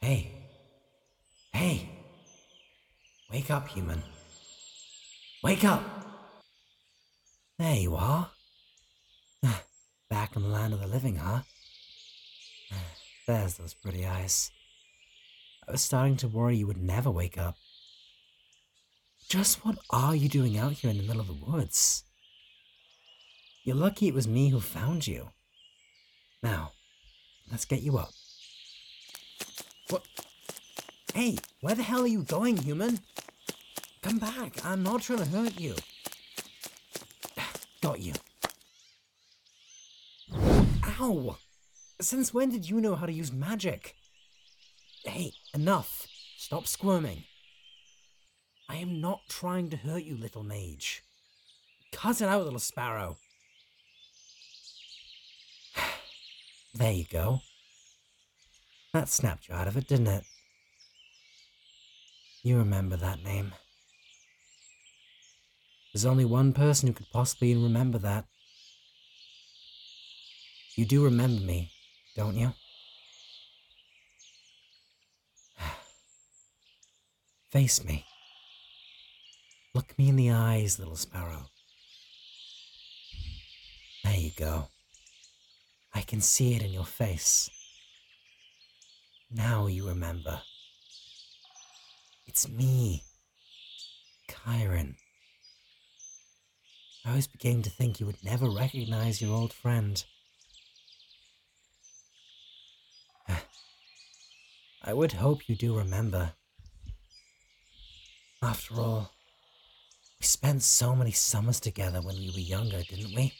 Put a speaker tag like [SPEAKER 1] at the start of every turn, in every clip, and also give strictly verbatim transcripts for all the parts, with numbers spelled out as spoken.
[SPEAKER 1] Hey, hey, wake up, human. Wake up! There you are. Back in the land of the living, huh? There's those pretty eyes. I was starting to worry you would never wake up. Just what are you doing out here in the middle of the woods? You're lucky it was me who found you. Now, let's get you up. What? Hey, where the hell are you going, human? Come back, I'm not trying to hurt you. Got you. Ow! Since when did you know how to use magic? Hey, enough. Stop squirming. I am not trying to hurt you, little mage. Cut it out, little sparrow. There you go. That snapped you out of it, didn't it? You remember that name. There's only one person who could possibly remember that. You do remember me, don't you? Face me. Look me in the eyes, little sparrow. There you go. I can see it in your face. Now you remember. It's me, Chiron. I was beginning to think you would never recognize your old friend. I would hope you do remember. After all, we spent so many summers together when we were younger, didn't we?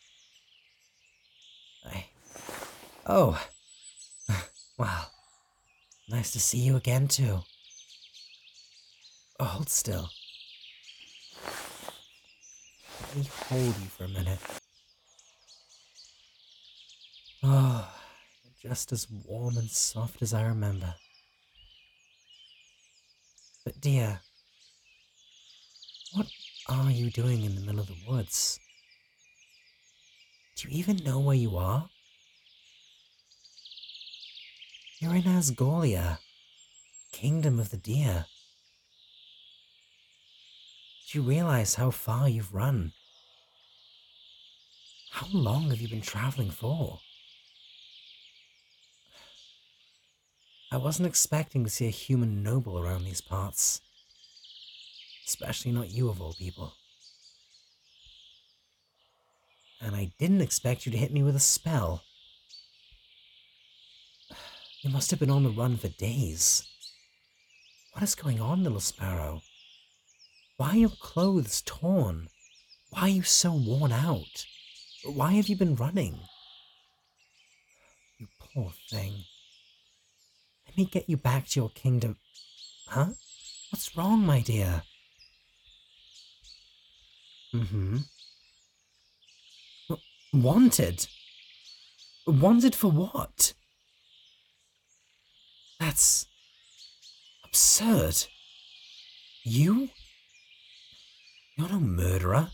[SPEAKER 1] I... Oh. Wow. Nice to see you again, too. Oh, hold still. Let me hold you for a minute. Oh, just as warm and soft as I remember. But dear, what are you doing in the middle of the woods? Do you even know where you are? You're in Asgolia, Kingdom of the Deer. Do you realize how far you've run? How long have you been traveling for? I wasn't expecting to see a human noble around these parts. Especially not you of all people. And I didn't expect you to hit me with a spell. You must have been on the run for days. What is going on, little sparrow? Why are your clothes torn? Why are you so worn out? Why have you been running? You poor thing. Let me get you back to your kingdom. Huh? What's wrong, my dear? Mm-hmm. Wanted? Wanted for what? That's absurd. You? You're no murderer.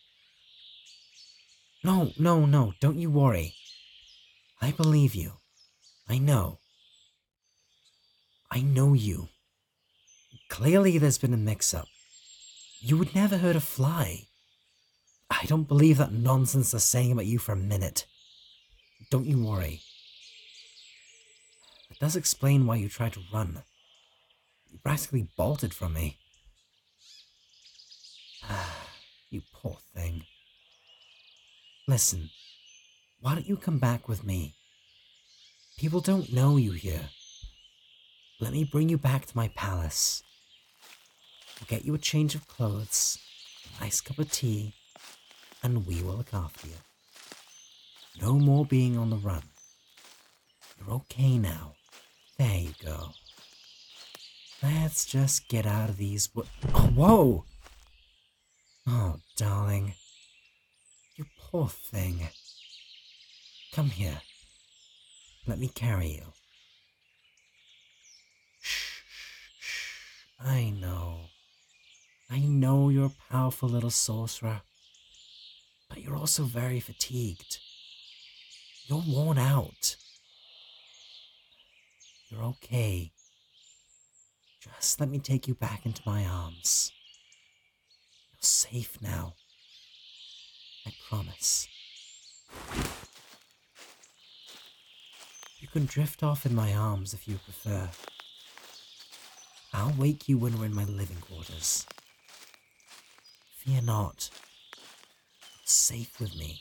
[SPEAKER 1] No, no, no, don't you worry. I believe you. I know. I know you. Clearly there's been a mix-up. You would never hurt a fly. I don't believe that nonsense they're saying about you for a minute. Don't you worry. It does explain why you tried to run. You practically bolted from me. You poor thing. Listen, why don't you come back with me? People don't know you here. Let me bring you back to my palace. I'll get you a change of clothes, a nice cup of tea, and we will look after you. No more being on the run. You're okay now. There you go. Let's just get out of these wo- Oh, whoa! Oh, darling. You poor thing. Come here. Let me carry you. Shh, shh, shh. I know. I know you're a powerful little sorcerer. But you're also very fatigued. You're worn out. You're okay. Just let me take you back into my arms. You're safe now. I promise. You can drift off in my arms if you prefer. I'll wake you when we're in my living quarters. Fear not. You're safe with me.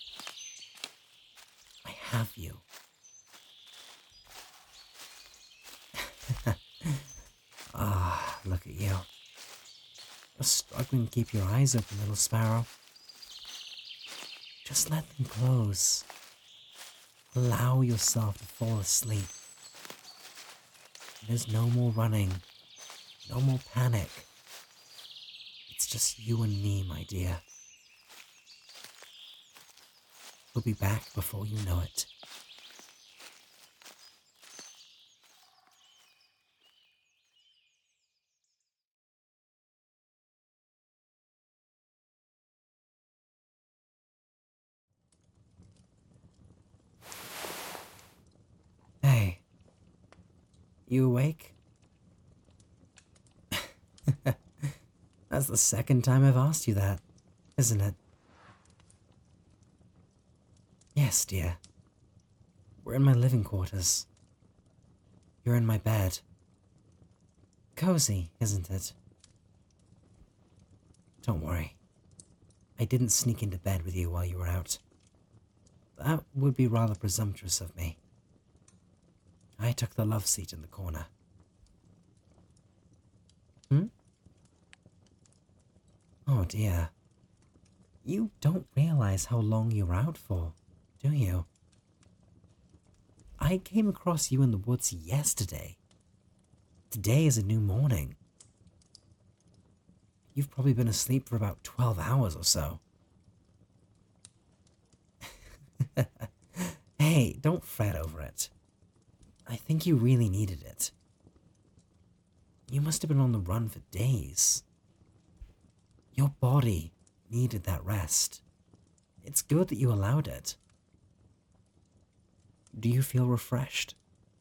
[SPEAKER 1] I have you. Ah, look at you. You're struggling to keep your eyes open, little sparrow. Just let them close. Allow yourself to fall asleep. There's no more running. No more panic. It's just you and me, my dear. We'll be back before you know it. Hey. You awake? That's the second time I've asked you that, isn't it? Yes, dear. We're in my living quarters. You're in my bed. Cozy, isn't it? Don't worry. I didn't sneak into bed with you while you were out. That would be rather presumptuous of me. I took the love seat in the corner. Hmm? Oh dear. You don't realize how long you were out for, do you? I came across you in the woods yesterday. Today is a new morning. You've probably been asleep for about twelve hours or so. Hey, don't fret over it. I think you really needed it. You must have been on the run for days. Your body needed that rest. It's good that you allowed it. Do you feel refreshed?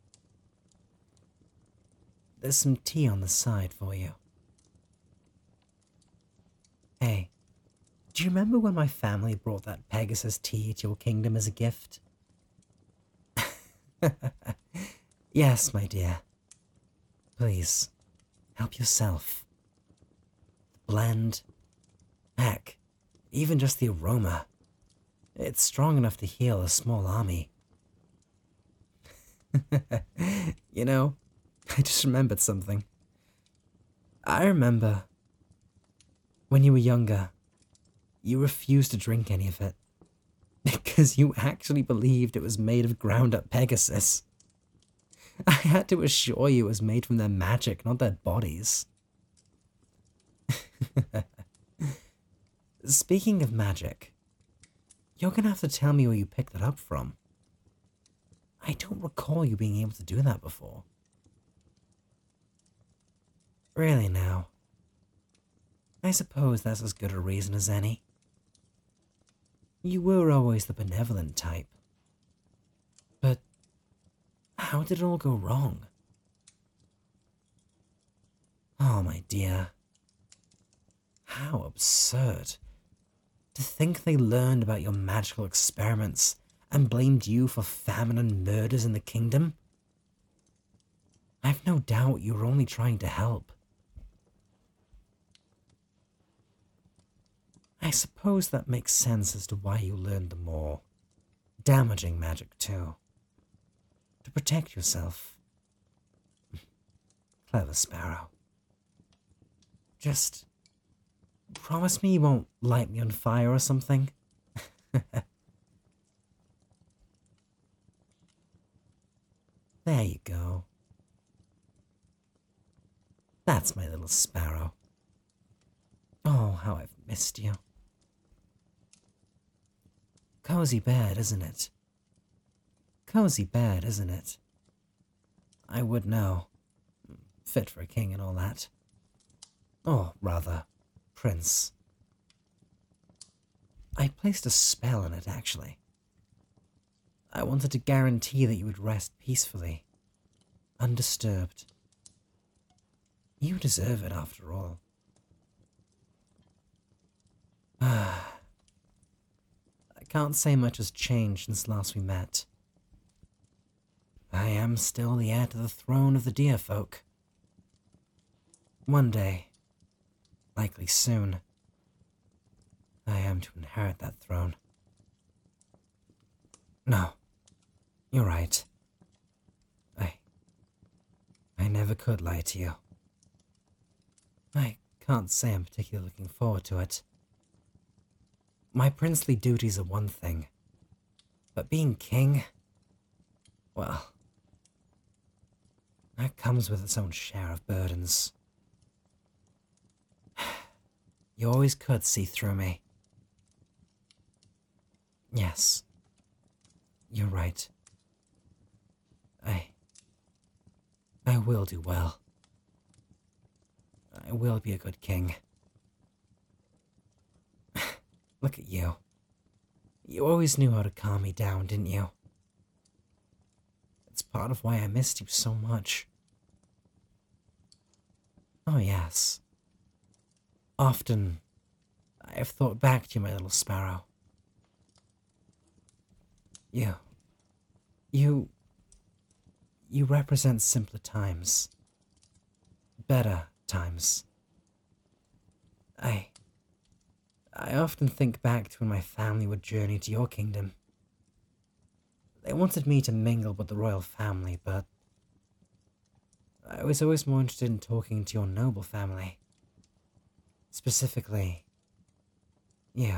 [SPEAKER 1] There's some tea on the side for you. Hey, do you remember when my family brought that Pegasus tea to your kingdom as a gift? Yes, my dear. Please, help yourself. The blend, heck, even just the aroma. It's strong enough to heal a small army. You know, I just remembered something. I remember when you were younger, you refused to drink any of it because you actually believed it was made of ground up Pegasus. I had to assure you it was made from their magic, not their bodies. Speaking of magic, you're gonna have to tell me where you picked that up from. I don't recall you being able to do that before. Really now? I suppose that's as good a reason as any. You were always the benevolent type. But how did it all go wrong? Oh, my dear. How absurd. To think they learned about your magical experiments and blamed you for famine and murders in the kingdom? I've no doubt you were only trying to help. I suppose that makes sense as to why you learned the more damaging magic too. To protect yourself. Clever sparrow. Just promise me you won't light me on fire or something. There you go. That's my little sparrow. Oh, how I've missed you. Cozy bed, isn't it? Cozy bed, isn't it? I would know. Fit for a king and all that. Or rather, prince. I placed a spell on it, actually. I wanted to guarantee that you would rest peacefully, undisturbed. You deserve it after all. Ah, I can't say much has changed since last we met. I am still the heir to the throne of the deer folk. One day, likely soon, I am to inherit that throne. No, you're right. I... I never could lie to you. I can't say I'm particularly looking forward to it. My princely duties are one thing, but being king, well, that comes with its own share of burdens. You always could see through me. Yes, you're right. I... I will do well. I will be a good king. Look at you. You always knew how to calm me down, didn't you? It's part of why I missed you so much. Oh yes. Often, I have thought back to you, my little sparrow. You... You... You represent simpler times. Better times. I... I often think back to when my family would journey to your kingdom. They wanted me to mingle with the royal family, but I was always more interested in talking to your noble family. Specifically, you.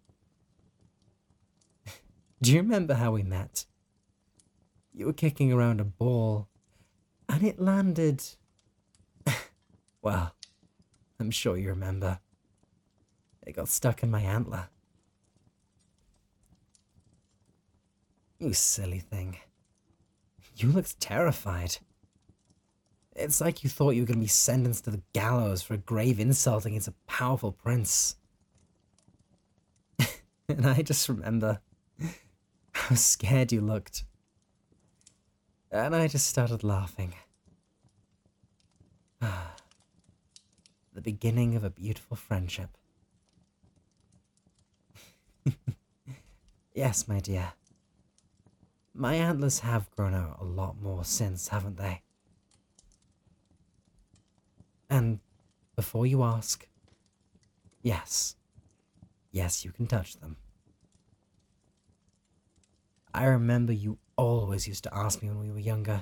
[SPEAKER 1] Do you remember how we met? You were kicking around a ball, and it landed... Well, I'm sure you remember. It got stuck in my antler. You silly thing. You looked terrified. It's like you thought you were going to be sentenced to the gallows for a grave insult against a powerful prince. And I just remember how scared you looked. And I just started laughing. Ah, the beginning of a beautiful friendship. Yes, my dear. My antlers have grown out a lot more since, haven't they? And before you ask, yes. Yes, you can touch them. I remember you always used to ask me when we were younger.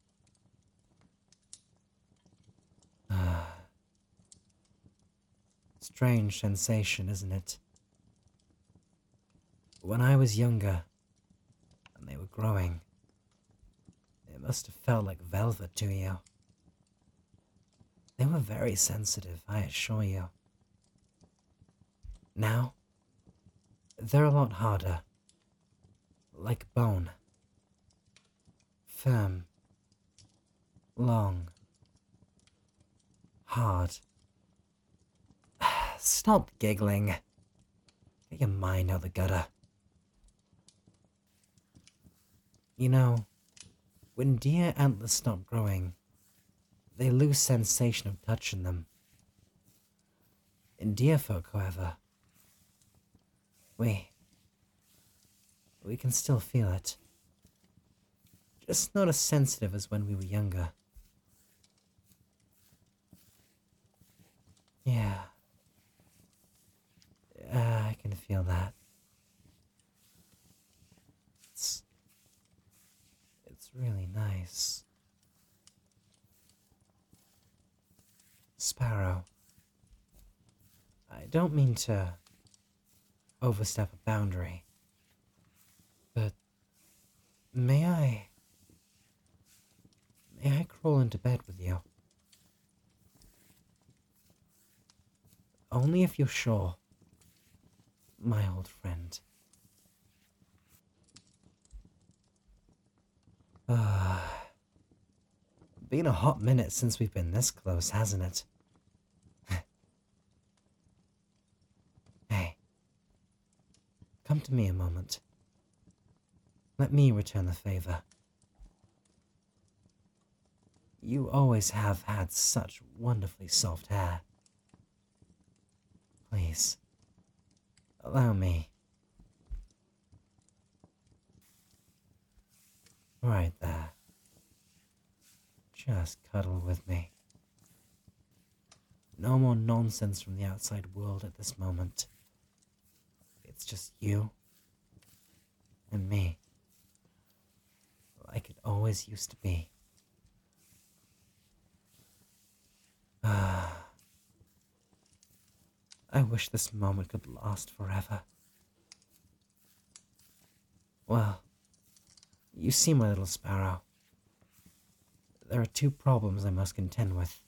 [SPEAKER 1] Strange sensation, isn't it? When I was younger, and they were growing, it must have felt like velvet to you. They were very sensitive, I assure you. Now, they're a lot harder. Like bone. Firm. Long. Hard. Stop giggling. Get your mind out the gutter. You know, when deer antlers stop growing, they lose sensation of touching them. In deer folk, however, we... we can still feel it. Just not as sensitive as when we were younger. Yeah. Uh, I can feel that. It's... it's really nice. Sparrow, I don't mean to overstep a boundary, but may I... may I crawl into bed with you? Only if you're sure, my old friend. Ah, uh, been a hot minute since we've been this close, hasn't it? Hey, come to me a moment. Let me return the favor. You always have had such wonderfully soft hair. Please, allow me. Right there. Just cuddle with me. No more nonsense from the outside world at this moment. It's just you and me, like it always used to be. Ah, I wish this moment could last forever. Well, you see, my little sparrow, there are two problems I must contend with.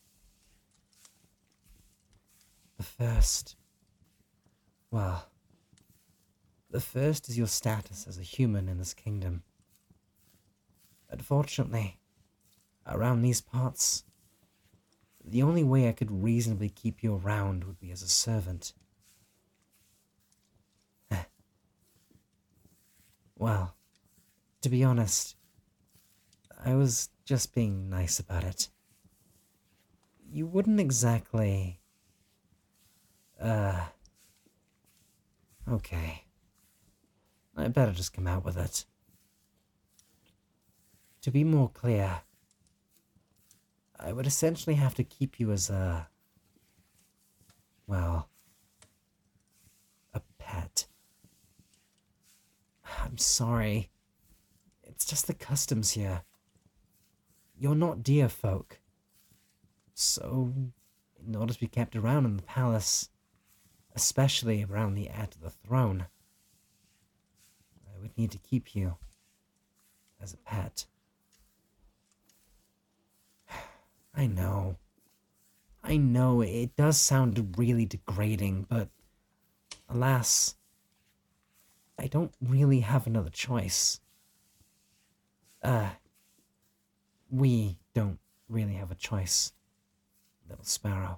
[SPEAKER 1] The first, well, the first is your status as a human in this kingdom. Unfortunately, around these parts, the only way I could reasonably keep you around would be as a servant. Well, to be honest, I was just being nice about it. You wouldn't exactly... Uh... Okay. I better just come out with it. To be more clear, I would essentially have to keep you as a... well... a pet. I'm sorry. It's just the customs here. You're not deer folk. So, in order to be kept around in the palace, especially around the heir to the throne, I would need to keep you as a pet. I know. I know it does sound really degrading, but alas, I don't really have another choice. Uh, we don't really have a choice, little sparrow.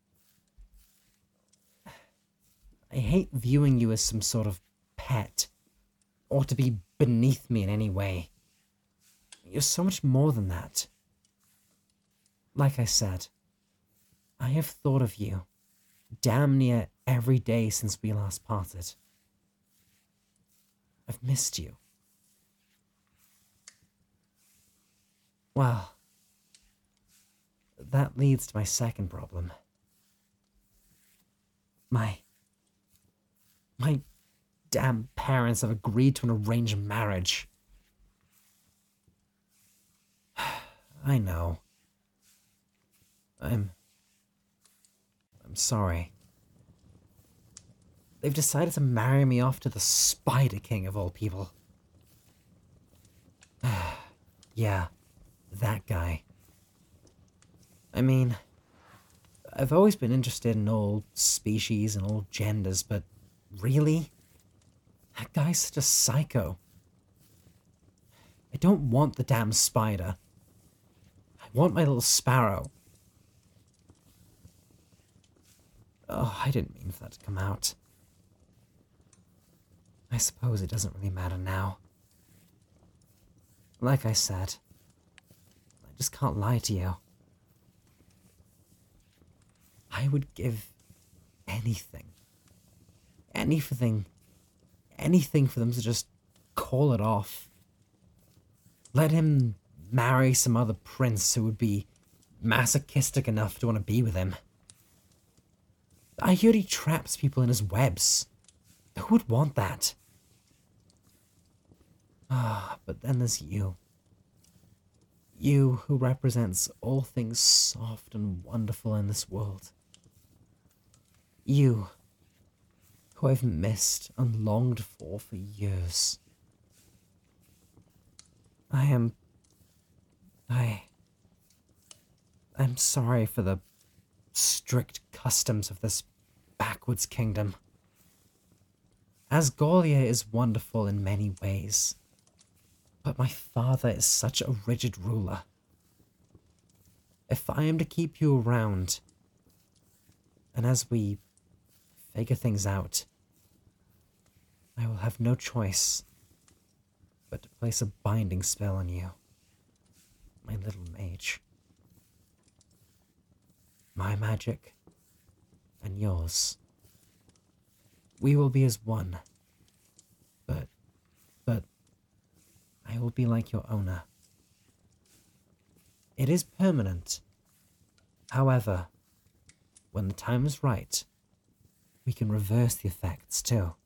[SPEAKER 1] I hate viewing you as some sort of pet, or to be beneath me in any way. You're so much more than that. Like I said, I have thought of you damn near every day since we last parted. I've missed you. Well, that leads to my second problem. My... My damn parents have agreed to an arranged marriage. I know. I'm... I'm sorry. They've decided to marry me off to the Spider King of all people. Yeah, that guy. I mean, I've always been interested in all species and all genders, but really? That guy's such a psycho. I don't want the damn spider. I want my little sparrow. Oh, I didn't mean for that to come out. I suppose it doesn't really matter now. Like I said, I just can't lie to you. I would give anything, anything, anything for them to just call it off. Let him marry some other prince who would be masochistic enough to want to be with him. I heard he traps people in his webs. Who would want that? Ah, but then there's you. You who represents all things soft and wonderful in this world. You who I've missed and longed for for years. I am... I... I'm sorry for the strict customs of this backwoods kingdom. Asgolia is wonderful in many ways, but my father is such a rigid ruler. If I am to keep you around, and as we figure things out, I will have no choice but to place a binding spell on you, my little mage. my magic and yours. We will be as one. But, but, I will be like your owner. It is permanent. However, when the time is right, we can reverse the effects too.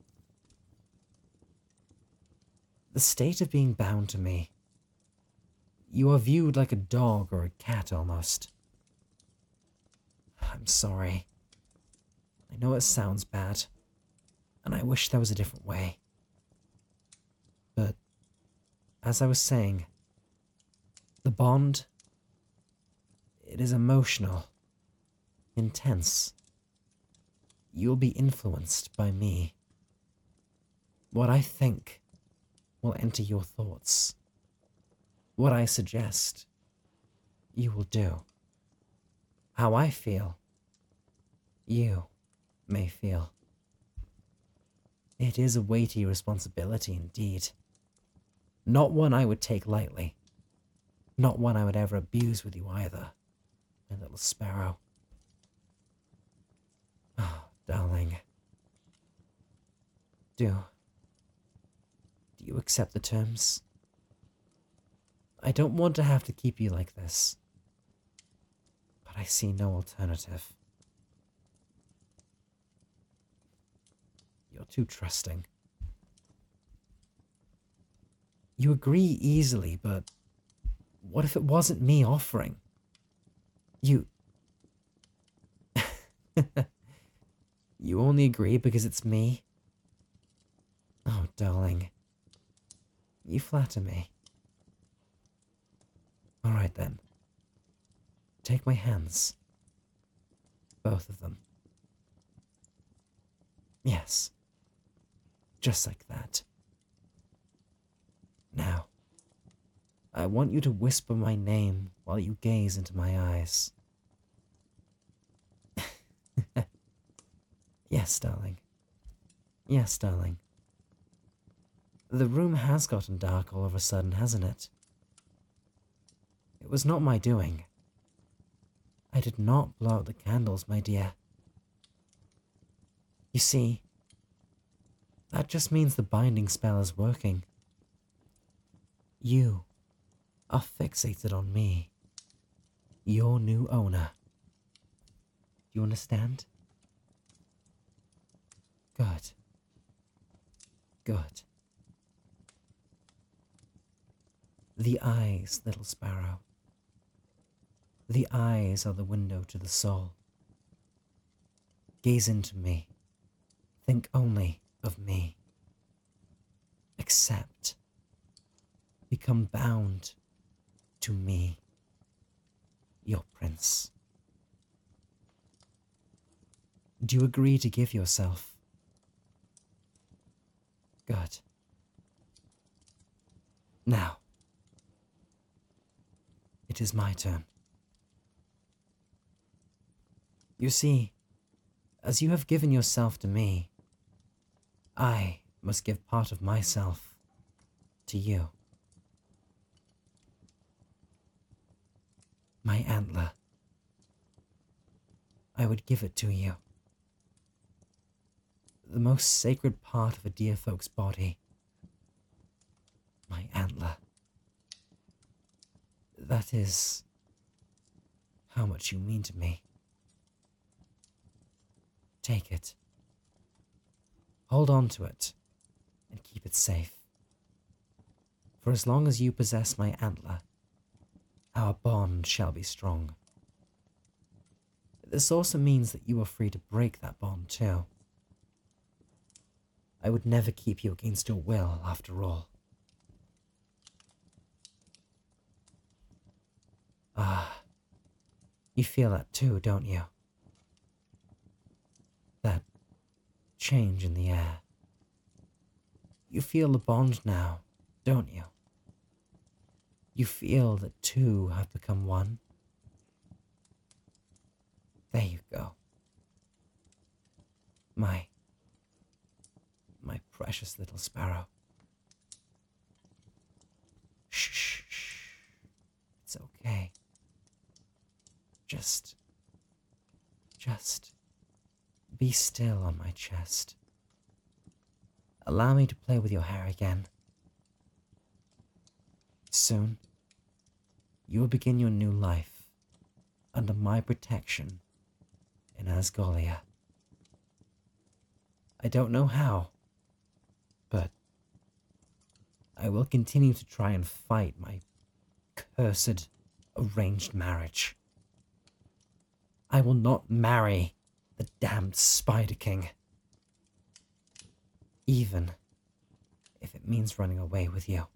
[SPEAKER 1] The state of being bound to me. You are viewed like a dog or a cat almost. I'm sorry. I know it sounds bad, and I wish there was a different way. But, as I was saying, the bond, it is emotional, intense. You'll be influenced by me. What I think will enter your thoughts. What I suggest, you will do. How I feel, you may feel. It is a weighty responsibility indeed. Not one I would take lightly. Not one I would ever abuse with you either, my little sparrow. Oh, darling. Do. Do you accept the terms? I don't want to have to keep you like this, but I see no alternative. You're too trusting. You agree easily, but what if it wasn't me offering? You... You only agree because it's me? Oh, darling. You flatter me. All right, then. Take my hands. Both of them. Yes. Just like that. Now, I want you to whisper my name while you gaze into my eyes. Yes, darling. Yes, darling. The room has gotten dark all of a sudden, hasn't it? It was not my doing. I did not blow out the candles, my dear. You see, that just means the binding spell is working. You are fixated on me, your new owner. Do you understand? Good. Good. The eyes, little sparrow. The eyes are the window to the soul. Gaze into me. Think only of me. Accept. Become bound to me, your prince. Do you agree to give yourself? Good. Now, it is my turn. You see, as you have given yourself to me, I must give part of myself to you. My antler. I would give it to you. The most sacred part of a dear folk's body. My antler. That is how much you mean to me. Take it. Hold on to it and keep it safe. For as long as you possess my antler, our bond shall be strong. This also means that you are free to break that bond too. I would never keep you against your will, after all. Ah, you feel that too, don't you? That change in the air. You feel the bond now, don't you? You feel that two have become one. There you go. My, my precious little sparrow. Shh, shh, shh. It's okay. Just Just be still on my chest. Allow me to play with your hair again. Soon, you will begin your new life under my protection in Asgolia. I don't know how, but I will continue to try and fight my cursed arranged marriage. I will not marry the damned Spider King, even if it means running away with you.